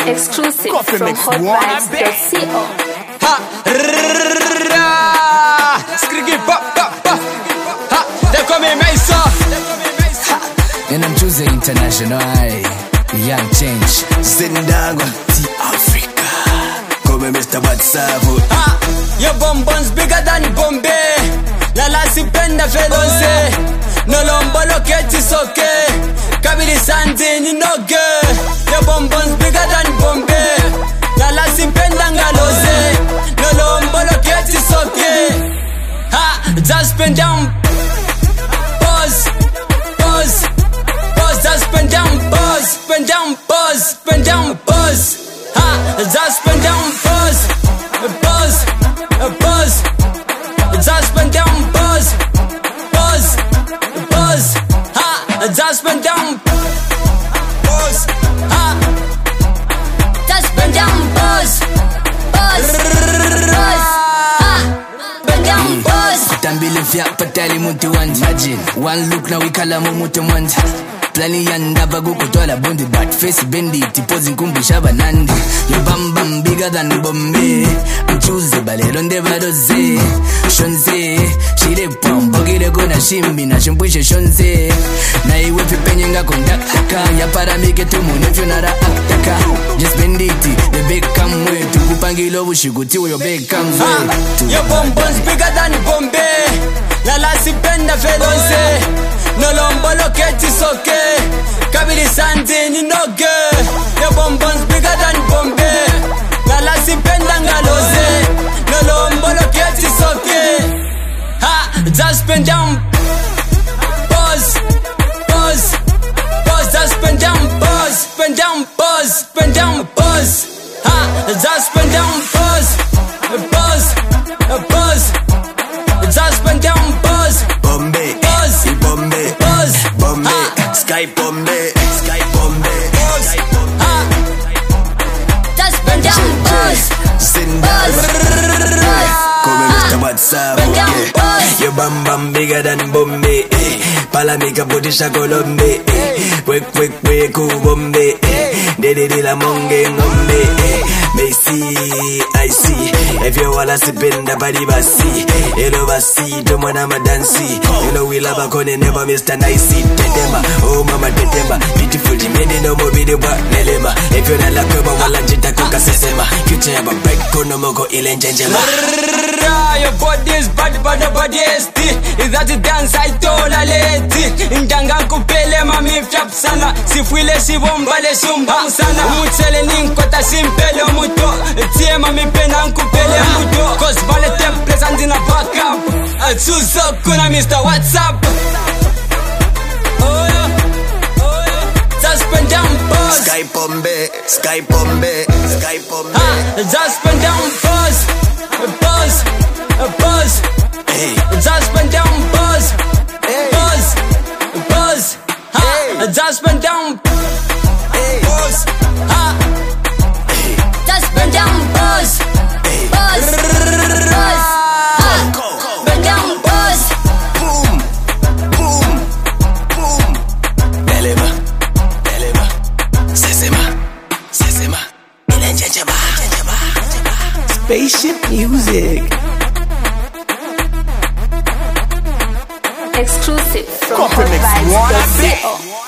Exclusive from hotvibes.co. Skrigi pop pop pop. They call me Mesa. And I'm choosing international. Young change. Zindagwa T Africa. Come Mr. WhatsApp. Your bonbons bigger than Bombay. Lala sipenda felonse. No lombolo keti soke. Kabili santi ni noge. Your bonbons bigger than Bombay. Lala sipenda ngalose. No lombolo keti soke. Just spend down. Pause. Pause. Pause. Just spend down. Pause. Spend down. Pause. Spend down. Pause. Just spend down. Pause. Pause. Pause. Just spend down. Pause. Pause. Pause. Just spend down. Pause. Just spend down. Pause. Pause. Pause. Spend down. Pause. Tambile vya patali muntu wanje. Imagine one look na wikala mumuntu mwanje. Plani yanda bagukutwala bondi but face bendi tipozi nkumbusha banandi. Your bam bam bigger than Bombay. I'm choosy balelo ndevadoze. Shonze shire pombo gire gona shimbi na shimbushe shonze. Na iwe pipenye nga kondaktaka. Ya paramike tumune fyonara aktaka. Just benditi the big come way. Tukupangilo bushiguti we your big come way. Your bonbons bigger than Bombay. Lala sipenda felonse. No lombolo keti soke. Kabili santi ni noge. Your bonbons bigger than Bombay. Lala sipenda ngalose. No lombolo keti soke. Just spend down. Pause. Pause. Pause. Just spend down. Pause. Spend down. Pause. Spend down. Pause. Just spend down. Pause. Pause. Pause. Just spend down. Pause. Bombay. Pause. Bombay. Pause. Bombay. Sky Bombay. Sky Bombay. Just spend down. Pause. Zindagwa. Come Mr. WhatsApp. Your bam bam bigger than Bombay. Palamika Budisha Colombe. Wek Bombay. Dedi la monge ngombe. Messi, I see. If you wanna sip in the body basi. Hello basi, to mwana madansi. You know we love a kone never Mr. Nicey. Tetema, oh mama tetema. Beautiful dimende no mo video ba nelema. If you not like wala njita kuka sesema. Future yaba break kono moko ile njenjema. Your body is bad, but the body is tea. Is that the dance I told a lady? Ndanga kupele mami flap sana. Sifwile sibombale sumba sana. Umutsele ninkota simpele muto. Tie mami pena nkupele muto. Cause vale templates and in a backup. Suso kuna Mr. WhatsApp. Oh yeah, oh yeah. Just spend down pause. Sky Bombay, Sky Bombay, Sky Bombay. Just spend down pause. Pause. Pause. Hey. Just spend down. Pause. Hey. Pause. Pause. Hey. Just spend down. Hey. Pause. Just spend down. Pause. Pause. Pause. Spend down. Pause. Boom, boom, boom. Elema, elema, sesema, ile njenjeba. Spaceship music. Exclusive from hotvibes.co.